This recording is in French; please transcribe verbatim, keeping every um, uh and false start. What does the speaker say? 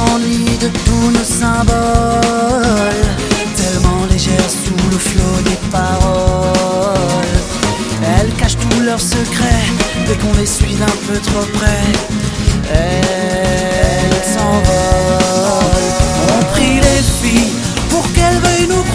s'ennuie de tous nos symboles, tellement légère sous le flot des paroles. Elles cachent tous leurs secrets dès qu'on les suit d'un peu trop près. Elles